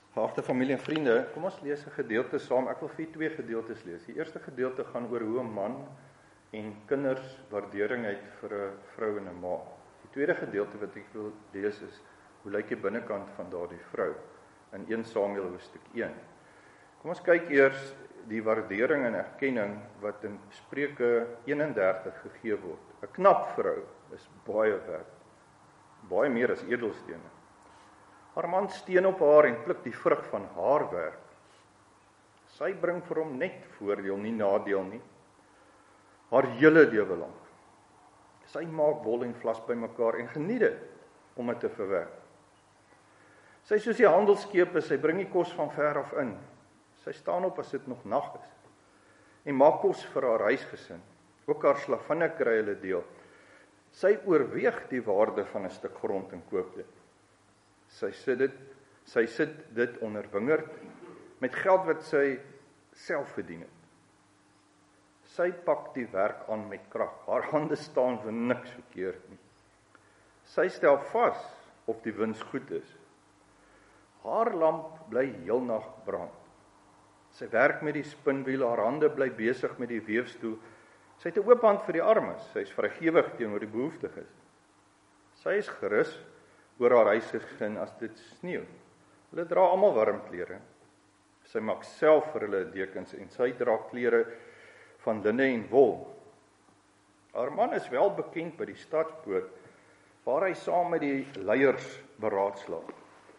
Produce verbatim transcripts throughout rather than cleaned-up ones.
Geagte familie en vriende, kom ons lees 'n gedeelte saam. Ek wil vir julle twee gedeeltes lees. Die eerste gedeelte gaan oor hoe 'n man en kinders waardering het vir 'n vrou en 'n ma. Die tweede gedeelte wat ek wil lees is, hoe lyk die binnekant van daardie vrou in Eerste Samuel hoofstuk een. Kom ons kyk eers die waardering en erkenning wat in Spreuke eenendertig gegee word. 'n Knap vrou is baie werd, baie meer as edelstene. Haar man steun op haar en pluk die vrug van haar werk. Sy bring vir hom net voordeel, nie nadeel nie. Haar hele lewe lank. Sy maak wol en vlas bymekaar en geniet dit om dit te verwerk. Sy is soos die handelskepe, sy bring die kos van ver af in. Sy staan op as dit nog nag is en maak kos vir haar huisgesin. Ook haar slavinne kry hulle deel. Sy oorweeg die waarde van 'n stuk grond en koop dit. Sy sit dit, sy sit dit onder wingerd met geld wat sy self verdien het. Sy pak die werk aan met krag. Haar hande staan vir niks verkeerd nie. Sy stel vas of die wins goed is. Haar lamp bly heelnag brand. Sy werk met die spinwiel, haar hande bly besig met die weefstoel. Sy het 'n oop hand vir die armes, sy is vrygewig teenoor die behoeftiges. Sy is gerus oor haar huisgesin as dit sneeu. Hulle dra almal warm klere. Sy maak self vir hulle dekens en sy dra klere van linne en wol. Haar man is wel bekend by die stadspoort, waar hy saam met die leiers beraadslaag.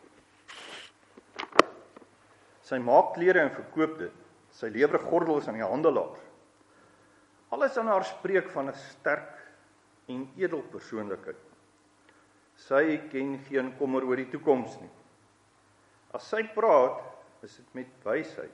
Sy maak klere en verkoop dit. Sy lewer gordels aan die handelaars. Alles aan haar spreek van 'n sterk en edel persoonlikheid. Sy ken geen kommer oor die toekoms nie. As sy praat, is dit met wysheid.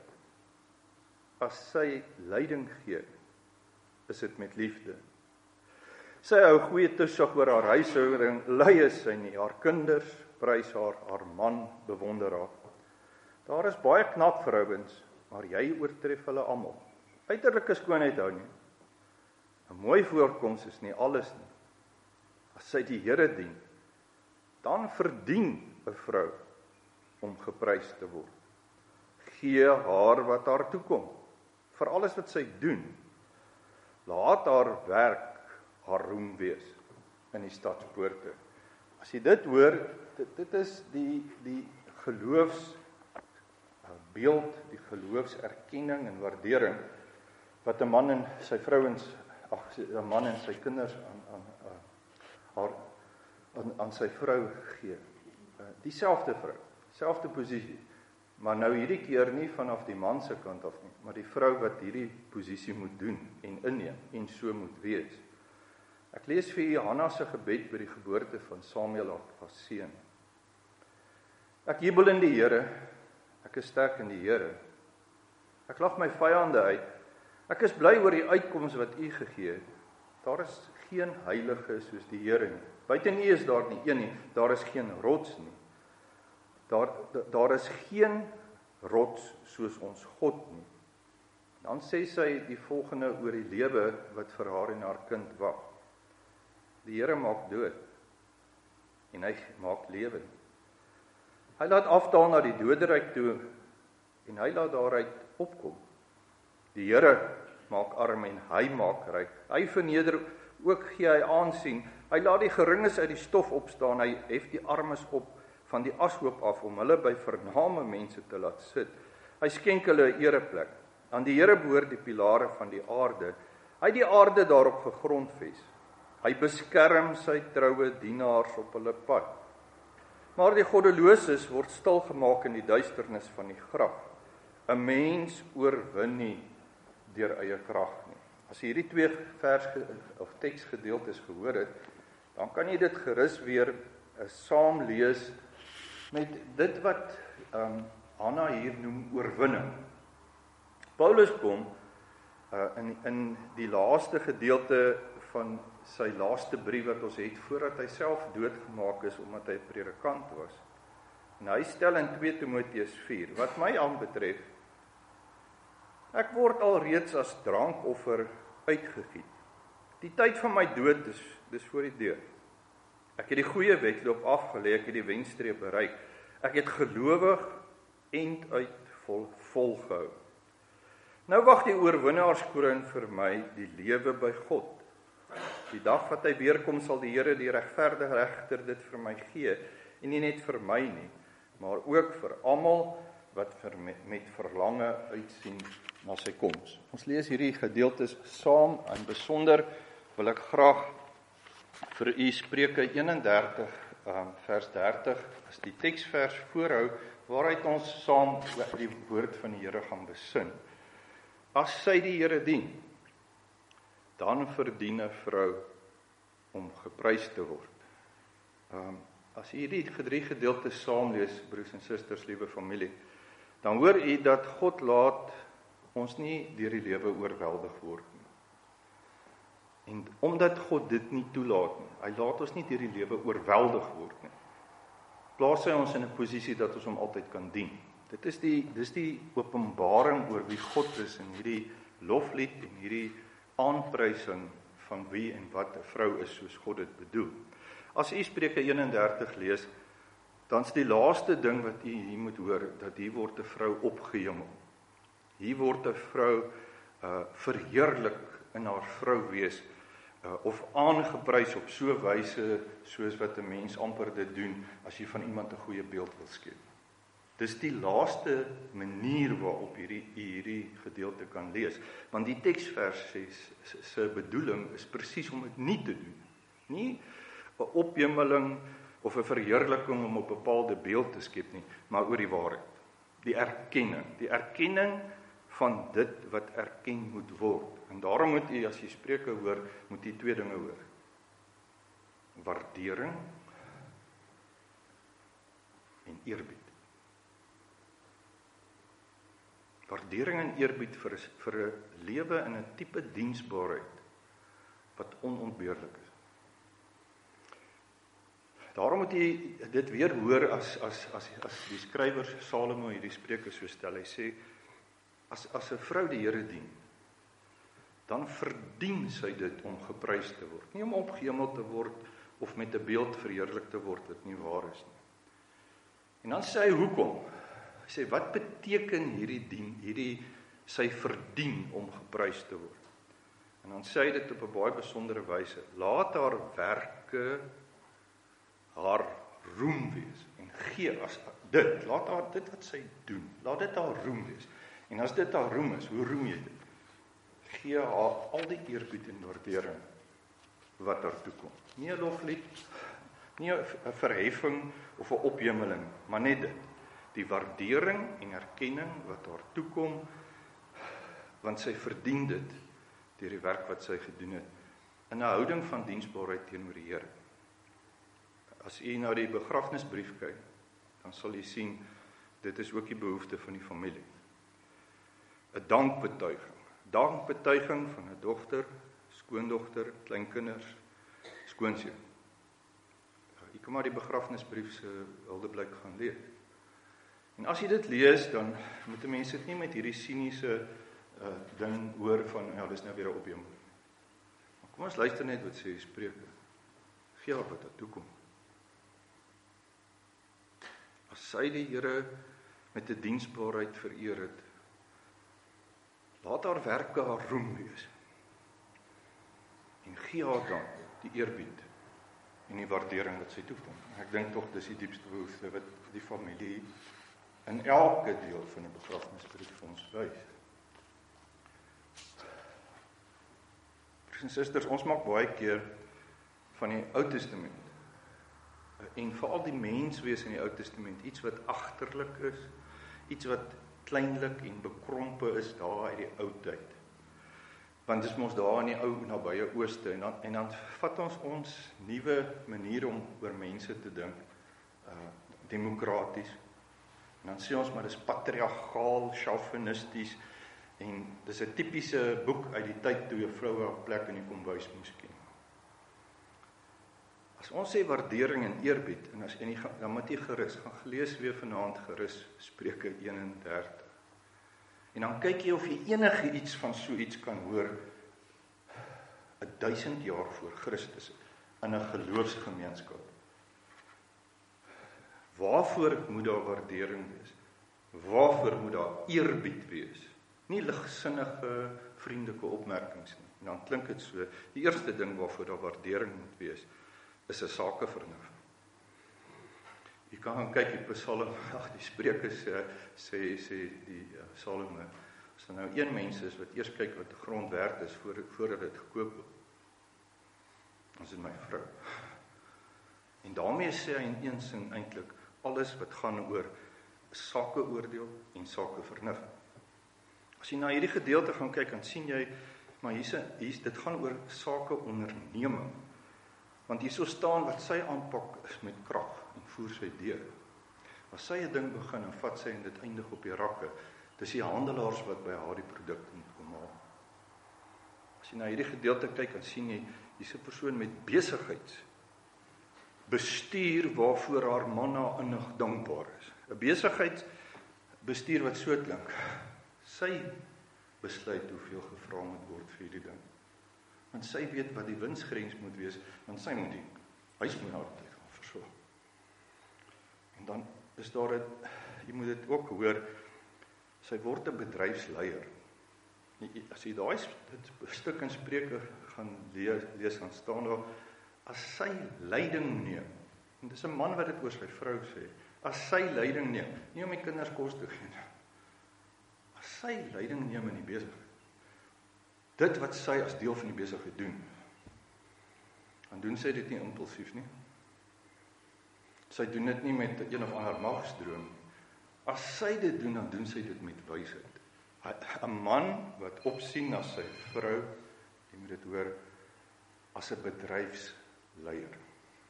As sy leiding gee, is dit met liefde. Sy hou goeie toesig oor haar huishouding, lei sy nie. Haar kinders prys haar, haar man bewonder haar. Daar is baie knap vrouens, maar jy oortref hulle almal. Uiterlike skoonheid hou nie. 'n Mooi voorkoms is nie alles nie. As sy die Here dien, dan verdien 'n vrou om geprys te word. Gee haar wat haar toekom, vir alles wat sy doen. Laat haar werk haar roem wees in die stadspoorte. As jy dit hoor, dit, dit is die, die geloofs beeld, die geloofserkenning en waardering wat 'n man en sy vrouens, ag 'n man en sy kinders aan aan aan haar aan, aan sy vrou gee. Dieselfde vrou, selfde posisie, maar nou hierdie keer nie vanaf die man se kant af nie, maar die vrou wat hierdie posisie moet doen en inneem en so moet wees. Ek lees vir u Hanna se gebed by die geboorte van Samuel haar seun. Ek jubel in die Here. Ek is sterk in die Here. Ek lag my vyande uit. Ek is bly oor die uitkoms wat u gegee het. Daar is geen heilige soos die Here nie. Buite u is daar nie een nie. Daar is geen rots nie. Daar, daar is geen rots soos ons God nie. Dan sê sy die volgende oor die lewe wat vir haar en haar kind wag. Die Here maak dood en hy maak lewe. Hy laat afdaal na die doderyk toe en hy laat daaruit opkom. Die Here maak arm en hy maak ryk. Hy verneder, ook gee hy aansien. Hy laat die geringes uit die stof opstaan. Hy hef die armes op van die ashoop af om hulle by vername mense te laat sit. Hy skenk hulle 'n ereplek. Aan die Here behoort die pilare van die aarde. Hy het die aarde daarop gegrondves. Hy beskerm sy troue dienaars op hulle pad. Maar die goddeloses word stilgemaak in die duisternis van die graf. 'n Mens oorwin nie deur eie krag nie. As jy hierdie twee vers of teksgedeeltes gehoor het, dan kan jy dit gerus weer uh, saam lees met dit wat um, Hanna hier noem oorwinning. Paulus kom uh, in, in die laaste gedeelte van sy laaste brief wat ons het, voordat hy self doodgemaak is, omdat hy 'n predikant was. En hy stel in twee Timoteus vier, wat my aanbetref, ek word alreeds as drankoffer uitgegiet. Die tyd van my dood is, dis voor die deur. Ek het die goeie wedloop afgelê, ek het die wenstreep bereik. Ek het gelowig end uit vol, volgehou. Nou wag die oorwinnaarskroon vir my, die lewe by God. Die dag wat hy weerkom, sal die Here die regverdige regter dit vir my gee, en nie net vir my nie, maar ook vir almal wat vir met, met verlange uitsien na sy koms. Ons lees hierdie gedeeltes saam, en besonder wil ek graag vir u Spreuke eenendertig, um, vers dertig, as die teksvers voorhou, waaruit ons saam die woord van die Here gaan besin. As sy die Here dien, dan verdien 'n vrou om geprys te word. Um, as u hierdie drie gedeeltes saam lees, broers en susters, liewe familie, dan hoor u dat God laat ons nie deur die lewe oorweldig word nie. En omdat God dit nie toelaat nie, hy laat ons nie deur die lewe oorweldig word nie, plaas hy ons in 'n posisie dat ons hom altyd kan dien. Dit is die, dis die openbaring oor wie God is in hierdie loflied en hierdie aanprysing van wie en wat 'n vrou is soos God dit bedoel. As u Spreuke eenendertig lees, dan is die laaste ding wat u hier moet hoor, dat hier word 'n vrou opgehemel. Hier word 'n vrou uh, verheerlik in haar vrou wees, uh, of aangeprys op so wyse soos wat 'n mens amper dit doen as jy van iemand 'n goeie beeld wil skep. Dis die laaste manier waarop hierdie hierdie gedeelte kan lees, want die teksvers sê se bedoeling is presies om dit nie te doen. Nie 'n ophemeling of 'n verheerliking om 'n bepaalde beeld te skep nie, maar oor die waarheid. Die erkenning, die erkenning van dit wat erken moet word. En daarom moet u, as jy Spreuke hoor, moet u twee dinge hoor. Waardering en eerbied. Waardering en eerbied vir, vir 'n lewe in 'n tipe diensbaarheid wat onontbeerlik is. Daarom moet jy dit weer hoor as as as as die skrywer Salomo hierdie Spreuke so stel. Hy sê as as 'n vrou die Here dien, dan verdien sy dit om geprys te word, nie om opgehemel te word of met 'n beeld verheerlik te word wat nie waar is nie. En dan sê hy hoekom? Hy sê wat beteken hierdie dien, hierdie sy verdien om geprys te word? En dan sê hy dit op 'n baie besondere wyse. Laat haar werke haar roem wees en gee as dit, laat haar dit wat sy doen, laat dit haar roem wees. En as dit haar roem is, hoe roem jy dit? Gee haar al die eerbied en waardering wat haar toekom. Nie 'n loflied, nie 'n verheffing of 'n ophemeling, maar net dit. Die waardering en erkenning wat haar toekom, want sy verdien dit deur die werk wat sy gedoen het, in 'n houding van diensbaarheid teenoor die Here. As u nou die begrafnisbrief kyk, dan sal u sien, dit is ook die behoefte van die familie. 'n Dankbetuiging. Dankbetuiging van 'n dogter, skoondogter, kleinkinders, skoonseun. U kan maar die begrafnisbrief se huldeblyk gaan lees. En as jy dit lees, dan moet die mense dit nie met hierdie siniese uh, ding hoor van, ja, dis nou weer 'n ophemeling. Maar kom ons luister net wat sê Spreuke. Gee haar wat haar toekom. As sy die Here met 'n diensbaarheid vereer het, laat haar werke haar roem wees. En gee haar dan die eerbied en die waardering wat sy toekom. Ek dink tog dis die diepste behoefte wat die familie in elke deel van die begrafnisbrief vir ons wys. Broers en susters, ons maak baie keer van die Ou Testament en veral die menswees in die Ou Testament iets wat agterlik is, iets wat kleinlik en bekrompe is daar uit die ou tyd. Want dis mos daar in die ou nabye ooste en dan en dan vat ons ons nuwe manier om oor mense te dink, uh, demokraties. En dan sê ons maar dis patriargaal, chauvinisties en dis 'n tipiese boek uit die tyd toe 'n vrou haar plek in die kombuis moes ken. As ons sê waardering en eerbied, en as en die, dan moet jy gerus gaan lees weer vanaand gerus Spreuke eenendertig. En dan kyk jy of jy enige iets van so iets kan hoor een duisend jaar voor Christus in 'n geloofsgemeenskap. Waarvoor moet daar waardering wees? Waarvoor moet daar eerbied wees? Nie ligsinnige, vriendelike opmerkings nie. En dan klink dit so, die eerste ding waarvoor daar waardering moet wees, is 'n sakevernuf. Jy kan gaan kyk die Psalm, ag die Spreuke sê sê sê die uh, Salome, as daar nou een mens is wat eers kyk wat die grond werd is voor voor hulle dit gekoop het. Ons is my vrou. En daarmee sê hy in een sin eintlik alles wat gaan oor sakeoordeel en sakevernuf. As jy na hierdie gedeelte gaan kyk, dan sien jy, maar hier's hier's dit gaan oor sakeonderneming. Want hierso staan wat sy aanpak is met krag en voer sy deur. As sy 'n ding begin en vat sy en dit eindig op die rakke, dis die handelaars wat by haar die produk moet kom haal. As jy na hierdie gedeelte kyk, dan sien jy hier's 'n persoon met besigheids bestuur waarvoor haar man na innig dankbaar is. 'n Besigheidsbestuur wat so klink. Sy besluit hoeveel gevra moet word vir hierdie ding. Want sy weet wat die winsgrens moet wees, want sy moet die huis moet altyd gaan versorg. En dan is daar 'n, jy moet dit ook hoor, sy word 'n bedryfsleier. As jy daai stuk in Spreuke gaan lees, lees dan staan daar, as sy leiding neem, en dis 'n man wat dit oor sy vrou sê, as sy leiding neem, nie om die kinders kos te gee nie, as sy leiding neem in die besigheid, dit wat sy as deel van die besigheid doen, dan doen sy dit nie impulsief nie. Sy doen dit nie met een of ander magsdroom. As sy dit doen, dan doen sy dit met wysheid. 'n Man wat opsien na sy vrou, jy moet dit hoor, as 'n bedryfsleier.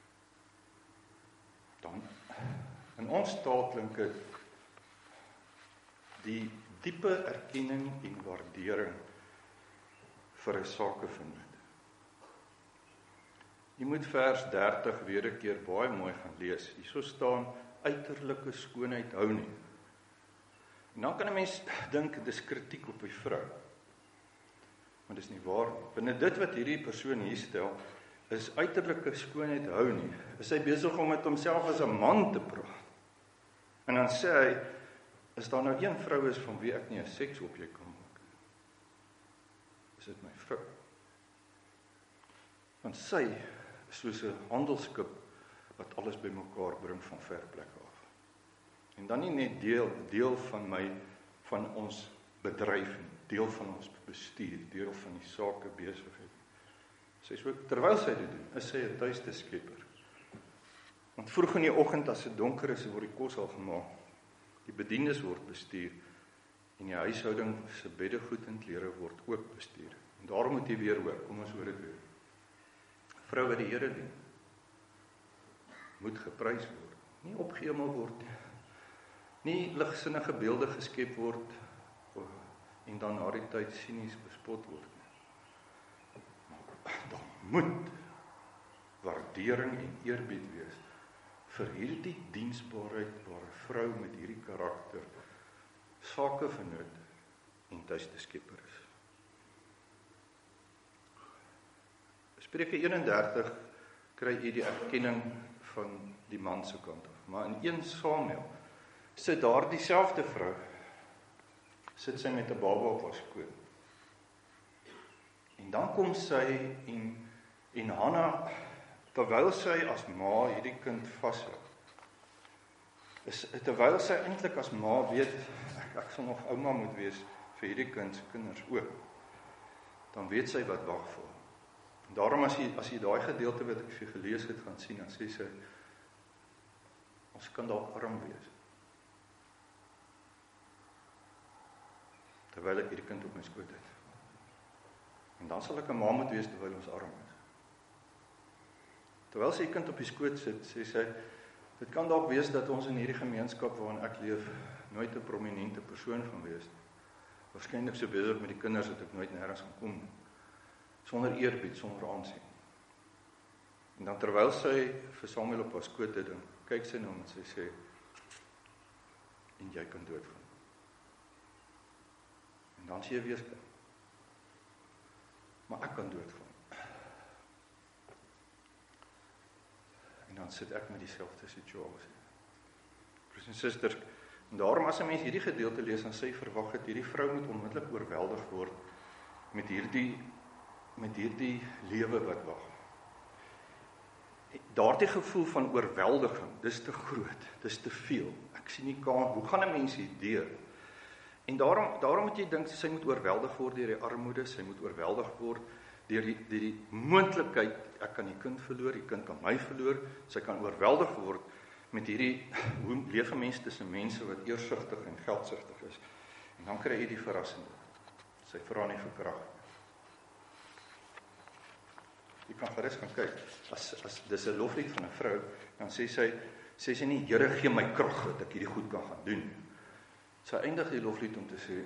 Dan, in ons taal klink dit die diepe erkenning en waardering vir 'n sakevennoot. Jy moet vers dertig weer 'n keer baie mooi gaan lees. Hierso staan uiterlike skoonheid hou nie. En dan kan 'n mens dink dis kritiek op die vrou. Maar dis nie waar nie. Binne dit wat hierdie persoon hier stel, is uiterlike skoonheid hou nie. Is hy besig om met homself as 'n man te praat. En dan sê hy, is daar nou een vrou is van wie ek nie 'n seksobjek kan maak. Is dit my vrou? Want sy is soos 'n handelsskip wat alles bymekaar bring van ver plekke af. En dan nie net deel deel van my van ons bedryf, deel van ons bestuur, deel van die sake besigheid. Sy so terwyl sy dit doen, is sy 'n tuiste skepper. Want vroeg in die oggend as dit donker is, word die kos al gemaak. Die bediendes word bestuur en die huishouding se beddegoed en klere word ook bestuur. En daarom moet jy weer hoor, kom ons hoor dit weer. Vrou wat die Here dien, moet geprys word, nie opgehemel word nie. Nie ligsinnige beelde geskep word en dan na die tyd sinies bespot word nie. Maar daar moet waardering en eerbied wees vir hierdie diensbaarheidbare vrou met hierdie karakter, sakevennoot en tuiste skepper is. Spreuke eenendertig kry jy die erkenning van die man se kant af. Maar in een Samuel sit daar dieselfde vrou, sit sy met 'n baba op haar skoot. En dan kom sy en, en Hanna, terwyl sy as ma hierdie kind vashou, is terwyl sy eintlik as ma weet, ek, ek sal nog ouma moet wees vir hierdie kind se kinders ook, dan weet sy wat wag vir. En daarom as jy, as jy daai gedeelte wat ek vir gelees het gaan sien, dan sê sy, ons kan dalk arm wees. Terwyl ek hierdie kind op my skoot het. En dan sal ek 'n ma moet wees terwyl ons arm is. Terwyl sy kind op die skoot sit, sê sy, dit kan dalk wees dat ons in hierdie gemeenskap waarin ek leef, nooit 'n prominente persoon gaan wees nie. Waarskynlik so besig met die kinders dat ek nooit nêrens gaan kom nie. Sonder eerbied, sonder aansien. En dan terwyl sy vir Samuel op haar skoot het, dan kyk sy na hom en sy sê, en jy kan doodgaan. En dan sê jy weeskind, maar ek kan doodgaan. En dan sit ek met dieselfde situasie. Broers en susters, En daarom as 'n mens hierdie gedeelte lees, dan sê verwag het hierdie vrou moet onmiddellik oorweldig word met hierdie met hierdie lewe wat wag. Daardie gevoel van oorweldiging, dis te groot, dis te veel. Ek sien nie kans, hoe gaan 'n mens hier deur? En daarom daarom moet jy dink sy moet oorweldig word deur die armoede, sy moet oorweldig word deur die deur die moontlikheid ek kan die kind verloor, die kind kan my verloor, sy kan oorweldig word met hierdie hoe leef 'n mens tussen mense wat eersugtig en geldsugtig is. En dan kry jy die verrassende. Sy vra nie vir krag. Jy kan gerus gaan kyk. As as dis 'n loflied van 'n vrou, dan sê sy sê sy nie Here gee my krag dat ek hierdie goed kan gaan doen. Sy eindig die loflied om te sê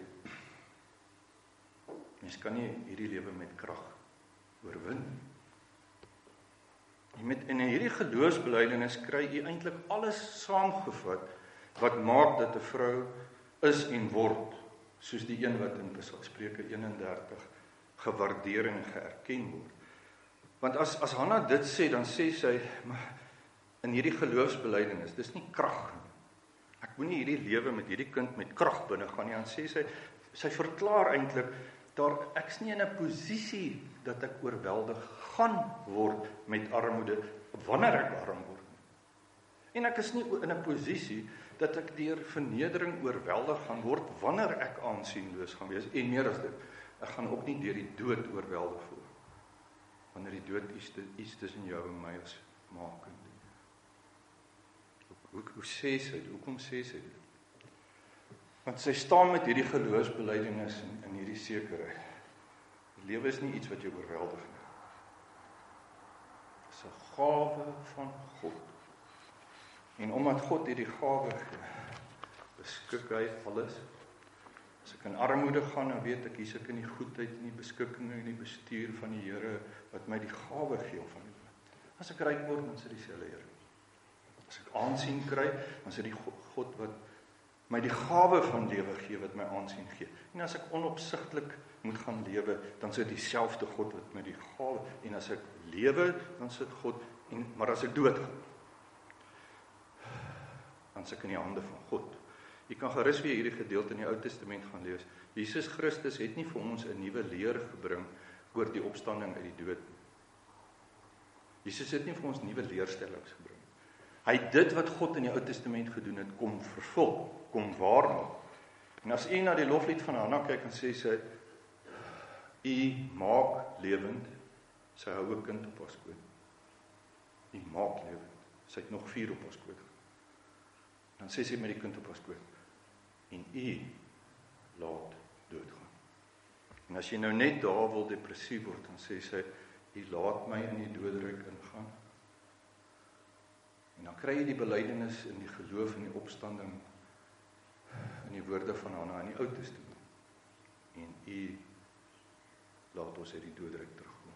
mens kan nie hierdie lewe met krag oorwin. Jy met in hierdie geloofsbelijdenis kry jy eintlik alles saamgevat wat maak dat 'n vrou is en word soos die een wat in Spreuke eenendertig gewaardeer en geerken word. Want as as Hanna dit sê, dan sê sy maar in hierdie geloofsbelijdenis, dis nie krag nie. Ek moenie hierdie lewe met hierdie kind met krag binne gaan nie. Dan sê sy sy verklaar eintlik daar ek's nie in 'n posisie dat ek oorweldig gaan word met armoede wanneer ek arm word nie. En ek is nie in 'n posisie dat ek deur vernedering oorweldig gaan word wanneer ek aansienloos gaan wees en meer as dit, ek gaan ook nie deur die dood oorweldig word wanneer die dood iets, iets tussen jou en my as maak. Hoe, hoe sê sy dit? Hoekom sê sy dit? Want sy staan met hierdie geloofsbelijdenis in, in hierdie sekerheid. Die lewe is nie iets wat jou oorweldig nie. Dit is 'n gawe van God. En omdat God hierdie gawe gee, beskik hy alles. As ek in armoede gaan, dan weet ek hier's ek in die goedheid en die beskikking en die bestuur van die Here wat my die gawe gee om van die. As ek ryk word, dan is dit dieselfde Here. As ek aansien kry, dan is dit die God wat my die gawe van lewe gee, wat my aansien gee. En as ek onopsigtelik moet gaan lewe, dan sit dieselfde God wat my die gawe, en as ek lewe, dan sit God, en, maar as ek dood gaan, dan sit ek in die hande van God. Jy kan gerus weer hierdie gedeelte in die Ou Testament gaan lees. Jesus Christus het nie vir ons 'n nuwe leer gebring oor die opstanding uit die dood nie. Jesus het nie vir ons nuwe leerstellings gebring. Hy het dit wat God in die Ou Testament gedoen het, kom vervul, kom waarmaak. En as u na die loflied van Hanna kyk, en sê sy, u maak lewend, sy hou 'n kind op haar skoot. U maak lewend. Sy het nog vier op haar skoot. Dan sê sy met die kind op haar skoot, en u laat doodgaan. En as jy nou net daar wil depressief word, dan sê sy, u laat my in die doodryk ingaan. En dan kry jy die belydenis in die geloof en die opstanding in die woorde van Hanna in die Ou Testament. En u laat ons uit die doodryk terugkom.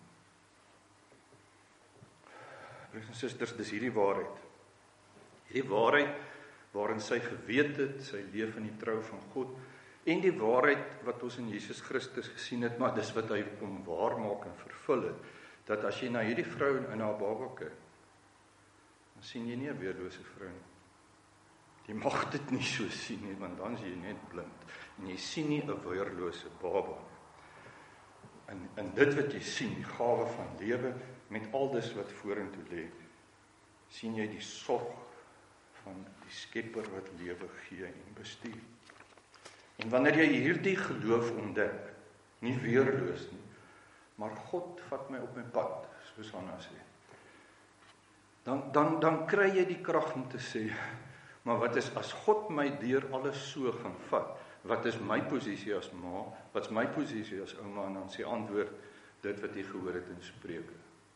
Broers en susters, dis hierdie waarheid. Hierdie waarheid waarin sy geweet het, sy leef in die trou van God, en die waarheid wat ons in Jesus Christus gesien het, maar dis wat hy kom waarmaak en vervul het, dat as jy na hierdie vrou in haar baba kyk, dan sien jy nie 'n weerlose vrou nie. Jy mag dit nie so sien nie, want dan is jy net blind. En jy sien nie 'n weerlose baba nie. En, en dit wat jy sien, die gawe van lewe, met al dis wat vorentoe lê, sien jy die sorg van die Skepper wat lewe gee en bestuur. En wanneer jy hierdie geloof ontdek, nie weerloos nie, maar God vat my op my pad, soos Hanna sê, dan, dan, dan kry jy die krag om te sê, maar wat is, as God my deur alles so gaan vat, wat is my posisie as ma, wat is my posisie as ouma, en dan sê antwoord, dit wat jy gehoor het in Spreuke.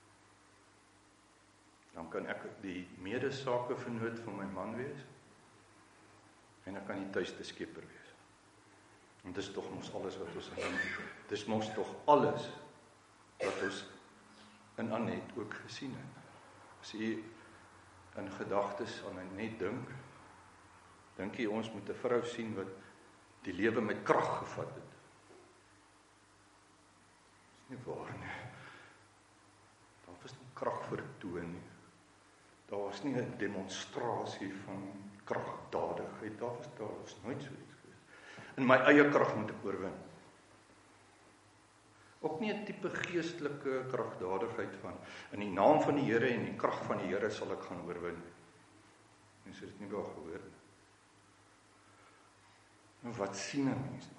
Dan kan ek die medesake vernoot van my man wees, en ek kan die tuiste skepper wees. En dis tog mos alles wat ons in dis mos tog alles wat ons in Annette ook gesien het. As jy in gedagtes aan Annette dink, dink jy ons moet 'n vrou sien wat die lewe met krag gevat het. Dis nie waar nie. Daar was nie krag vertoon nie. Daar was nie 'n demonstrasie van kragdadigheid, daar was daar was nooit so iets gewees. In my eie krag moet ek oorwin. Ook nie 'n tipe geestelike kragdadigheid van, in die naam van die Here en die krag van die Here sal ek gaan oorwin. Mense het dit nie daar gehoor nie. Nou wat sien 'n mens dan?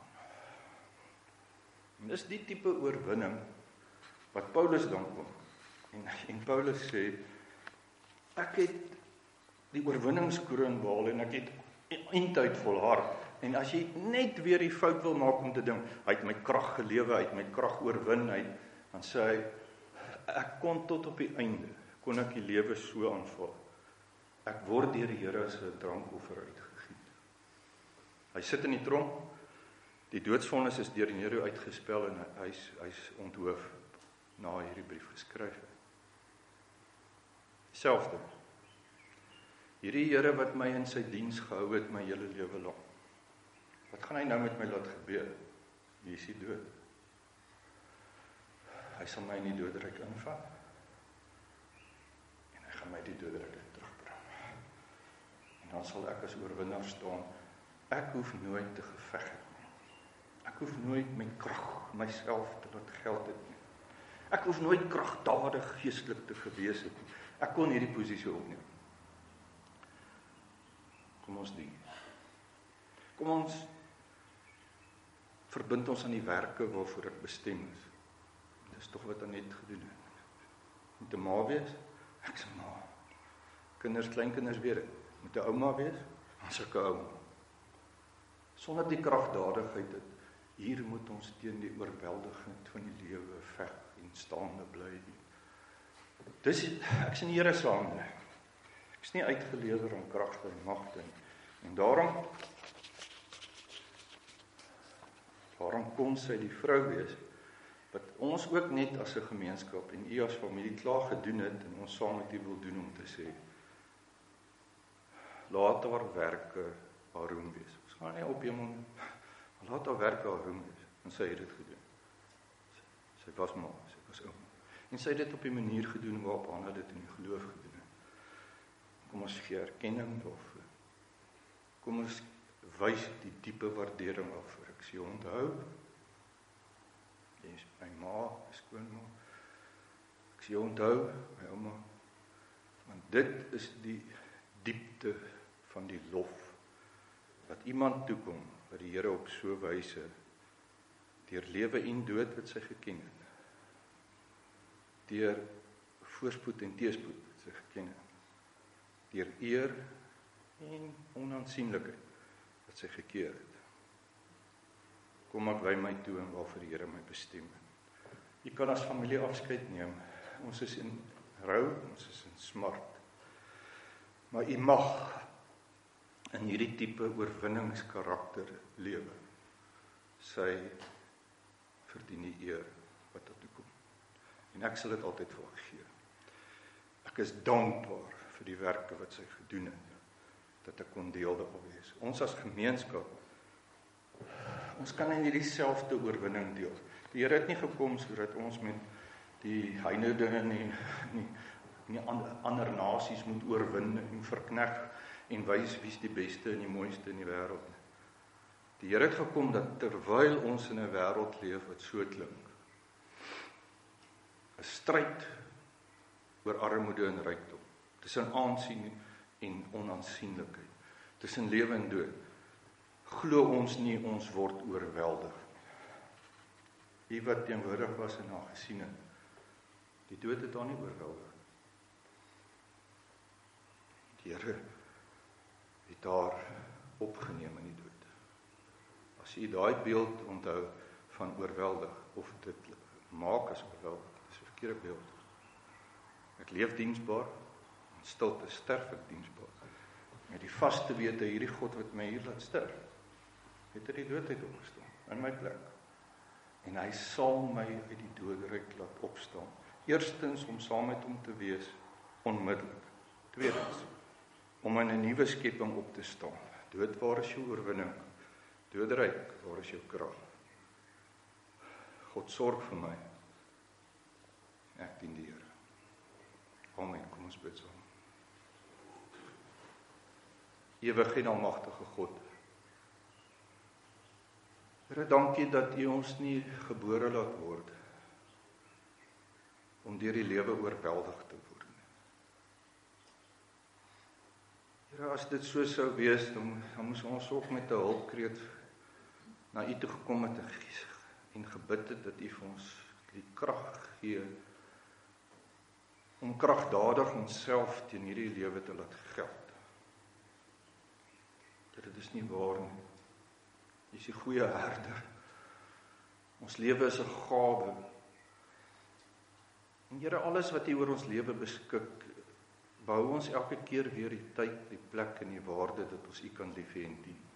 En dis die tipe oorwinning wat Paulus dan kom. En, en Paulus sê, ek het die oorwinningskroon behaal en ek het eintyd volhard. En as jy net weer die fout wil maak om te dink, hy het my krag gelewe, hy het my krag oorwin, hy, dan sê hy, ek kon tot op die einde, kon ek die lewe so aanvaar. Ek word deur die Here as 'n drankoffer uitgegiet. Hy sit in die tronk, die doodsvonnis is deur die Nero uitgespel en hy's hy's onthoof na hierdie brief geskryf het. Selfde. Hierdie Here wat my in sy diens gehou het my hele lewe lank. Wat gaan hy nou met my laat gebeur? Wie is hy dood? Hy sal my in die doodryk invat. En hy gaan my die doodryk terugbring. En dan sal ek as oorwinnaar staan. Ek hoef nooit te geveg het nie. Ek hoef nooit my krag myself te laat geld het nie. Ek hoef nooit kragdadig geestelik te gewees het nie. Ek kon hierdie posisie opneem. Kom ons dien. Kom ons verbind ons aan die werke waarvoor ek bestem is. Dis tog wat Anet gedoen het. Moet 'n ma wees? Ek sê ma. Kinders, kleinkinders weet dit. Moet 'n ouma wees? Ons ek 'n ouma. Sonder die kragdadigheid dit, hier moet ons teen die oorweldiging van die lewe veg en staande bly. Dis ek is in die Here se hande. Ek is nie uitgelewer aan kragte en magte nie. En daarom Daarom kon sy die vrou wees, wat ons ook net as 'n gemeenskap en u as familie klaar gedoen het, en ons saam met u wil doen om te sê, laat haar werke haar roem wees. Ons gaan nie op hemel, laat haar werke haar roem wees. En sy het dit gedoen. Sy, sy was ma, sy was ouma. En sy het dit op die manier gedoen waarop Hanna dit in die geloof gedoen het. Kom ons gee erkenning daarvoor. Kom ons wys die diepe waardering daarvoor. Ek sê onthou, jy is my ma, my skoonma. Ek sê onthou, my ouma, want dit is die diepte van die lof, wat iemand toekom, wat die Here op so wyse, deur lewe en dood wat sy geken het, deur voorspoed en teëspoed wat sy geken het, deur eer en onaansienlikheid wat sy gekeer het. Kom ek wy my toe en waarvoor die Here my bestem het. Jy kan as familie afskeid neem. Ons is in rou, ons is in smart. Maar jy mag in hierdie tipe oorwinningskarakter lewe. Sy verdien die eer wat tot toe kom. En ek sal dit altyd vir haar gee. Ek is dankbaar vir die werke wat sy gedoen het, dat ek kon deel daarvan wees. Ons as gemeenskap, ons kan in hierdie selfde oorwinning deel. Die Here het nie gekom sodat ons met die heidene en die, die, die ander, ander nasies moet oorwin en verkneg en wys wie's die beste en die mooiste in die wêreld. Die Here het gekom dat terwyl ons in 'n wêreld leef wat so klink, 'n stryd oor armoede en rykdom, tussen aansien en onaansienlikheid, tussen lewe en dood, glo ons nie ons word oorweldig. Die wat teenwoordig was en haar gesien het, die dood het haar nie oorweldig. Die Here het haar opgeneem in die dood. As jy daai beeld onthou van oorweldig, of dit maak as oorweldig, dis 'n verkeerde beeld. Ek leef diensbaar, in stilte sterf ek diensbaar. Met die vaste wete, hierdie God wat my hier laat sterf, het uit die dood uit opgestaan, in my plek. En hy sal my uit die doodryk laat opstaan. Eerstens, om saam met hom te wees, onmiddellik. Tweedens, om in 'n nuwe skepping op te staan. Dood, waar is jou oorwinning? Doodryk, waar is jou krag? God sorg vir my. Ek dien die Here. Amen. Kom ons bid saam. ewige en almagtige God. Here, dankie dat U ons nie gebore laat word om deur die lewe oorweldig te word. Here, as dit so sou wees, dan, dan moes ons ook met 'n hulpkreet na U toe gekom het en gebid het dat U vir ons die krag gee om kragdadig onsself teen hierdie lewe te laat geld. Dit is nie waar nie. U is die goeie herder. Ons lewe is 'n gawe. En Here, alles wat U oor ons lewe beskik, behou ons elke keer weer die tyd, die plek en die waarde dat ons U kan lief hê en dien.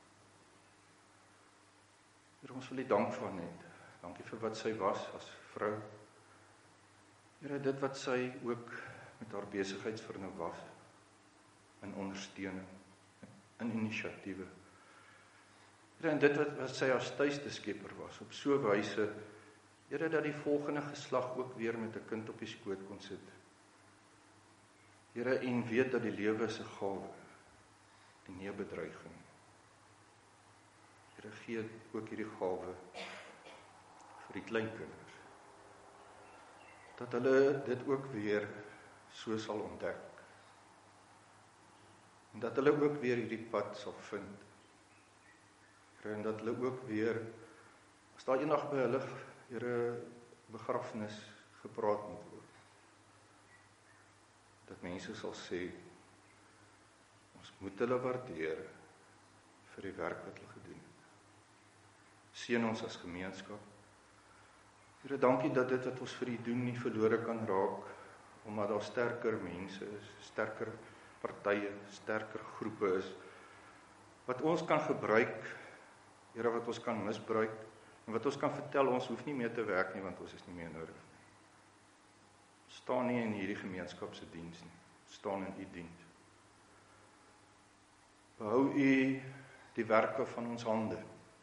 Here, ons wil U dank van het. Dankie vir wat sy was as vrou. Here, dit wat sy ook met haar besigheidsvernou was, in ondersteuning, in inisiatiewe. Here, en dit wat, wat sy as tuiste skepper was, op so 'n wyse, Here, dat die volgende geslag ook weer met 'n kind op die skoot kon sit. Here, en weet dat die lewe is 'n gawe, en nie 'n bedreiging. Here, gee ook hierdie gawe vir die kleinkinders, dat hulle dit ook weer so sal ontdek, en dat hulle ook weer hierdie pad sal vind, Here, en dat hulle ook weer, as daar eendag by hulle, Here, begrafnis gepraat moet word, dat mense sal sê, ons moet hulle waardeer vir die werk wat hulle gedoen het. Seën ons as gemeenskap. Here, dankie dat dit wat ons vir U doen nie verlore kan raak, omdat daar sterker mense is, sterker partye, sterker groepe is, wat ons kan gebruik, Here, wat ons kan misbruik, en wat ons kan vertel, ons hoef nie meer te werk nie, want ons is nie meer nodig nie. Ons staan nie in hierdie gemeenskap se diens nie, ons staan in U diens. Behou U die werke van ons hande.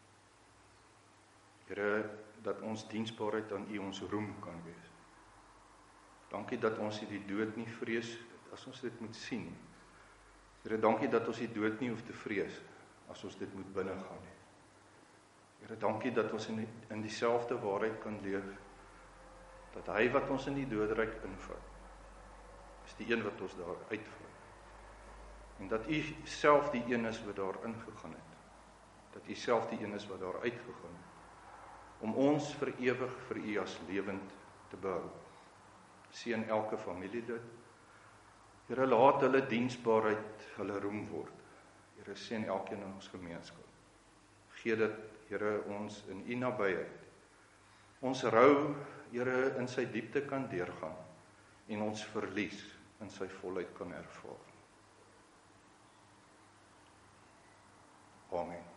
Here, dat ons diensbaarheid aan U ons roem kan wees. Dankie dat ons die dood nie vrees, as ons dit moet sien nie. Here, dankie dat ons die dood nie hoef te vrees, as ons dit moet binne gaan nie. Here, dankie dat ons in, die, in dieselfde waarheid kan leef, dat Hy wat ons in die doodryk invat, is die een wat ons daar uitvat. En dat U self die een is wat daar ingegaan het, dat U self die een is wat daar uitgegaan het, om ons vir ewig vir U as lewend te behou. Seën elke familielid. Here, laat hulle diensbaarheid hulle roem word. Here, seën elkeen in ons gemeenskap. Gee dit, Here, ons in U nabyheid, ons rou, Here, in sy diepte kan deurgaan, en ons verlies in sy volheid kan ervaar. Amen.